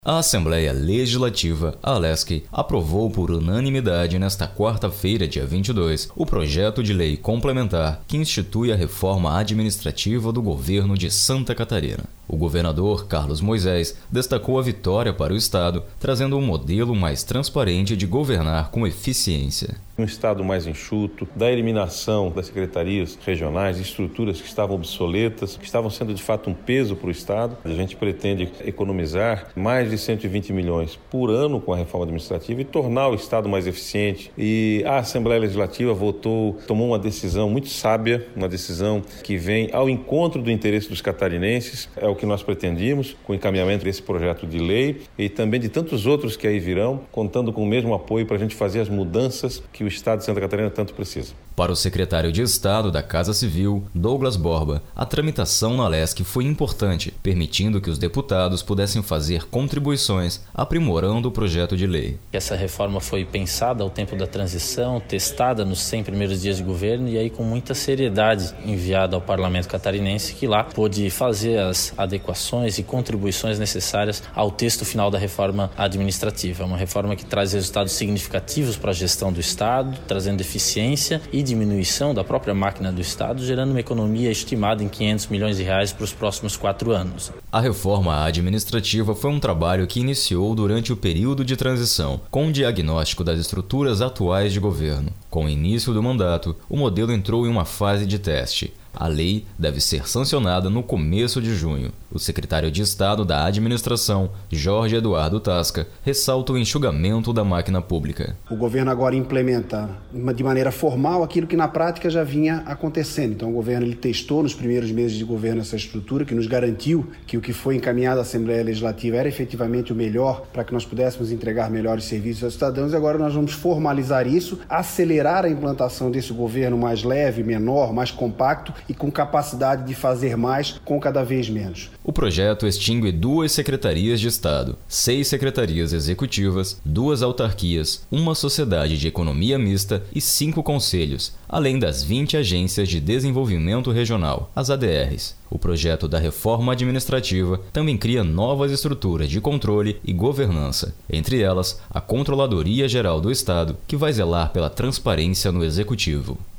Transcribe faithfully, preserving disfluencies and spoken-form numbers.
A Assembleia Legislativa, a ALESC, aprovou por unanimidade nesta quarta-feira, dia vinte e dois, o projeto de lei complementar que institui a reforma administrativa do governo de Santa Catarina. O governador Carlos Moisés destacou a vitória para o Estado, trazendo um modelo mais transparente de governar com eficiência. Um Estado mais enxuto, da eliminação das secretarias regionais, estruturas que estavam obsoletas, que estavam sendo de fato um peso para o Estado. A gente pretende economizar mais de cento e vinte milhões por ano com a reforma administrativa e tornar o Estado mais eficiente. E a Assembleia Legislativa votou, tomou uma decisão muito sábia, uma decisão que vem ao encontro do interesse dos catarinenses. É o que nós pretendíamos com o encaminhamento desse projeto de lei e também de tantos outros que aí virão, contando com o mesmo apoio para a gente fazer as mudanças que o Estado de Santa Catarina tanto precisa. Para o secretário de Estado da Casa Civil, Douglas Borba, a tramitação na ALESC foi importante, permitindo que os deputados pudessem fazer contribuições, aprimorando o projeto de lei. Essa reforma foi pensada ao tempo da transição, testada nos cem primeiros dias de governo e aí com muita seriedade enviada ao Parlamento catarinense, que lá pôde fazer as adequações e contribuições necessárias ao texto final da reforma administrativa. Uma reforma que traz resultados significativos para a gestão do Estado, trazendo eficiência e diminuição da própria máquina do Estado, gerando uma economia estimada em quinhentos milhões de reais para os próximos quatro anos. A reforma administrativa foi um trabalho que iniciou durante o período de transição, com um diagnóstico das estruturas atuais de governo. Com o início do mandato, o modelo entrou em uma fase de teste. A lei deve ser sancionada no começo de junho. O secretário de Estado da Administração, Jorge Eduardo Tasca, ressalta o enxugamento da máquina pública. O governo agora implementa de maneira formal aquilo que na prática já vinha acontecendo. Então o governo ele testou nos primeiros meses de governo essa estrutura, que nos garantiu que o que foi encaminhado à Assembleia Legislativa era efetivamente o melhor para que nós pudéssemos entregar melhores serviços aos cidadãos. E agora nós vamos formalizar isso, acelerar a implantação desse governo mais leve, menor, mais compacto, e com capacidade de fazer mais com cada vez menos. O projeto extingue duas secretarias de Estado, seis secretarias executivas, duas autarquias, uma sociedade de economia mista e cinco conselhos, além das vinte agências de desenvolvimento regional, as A D Rs. O projeto da reforma administrativa também cria novas estruturas de controle e governança, entre elas a Controladoria Geral do Estado, que vai zelar pela transparência no Executivo.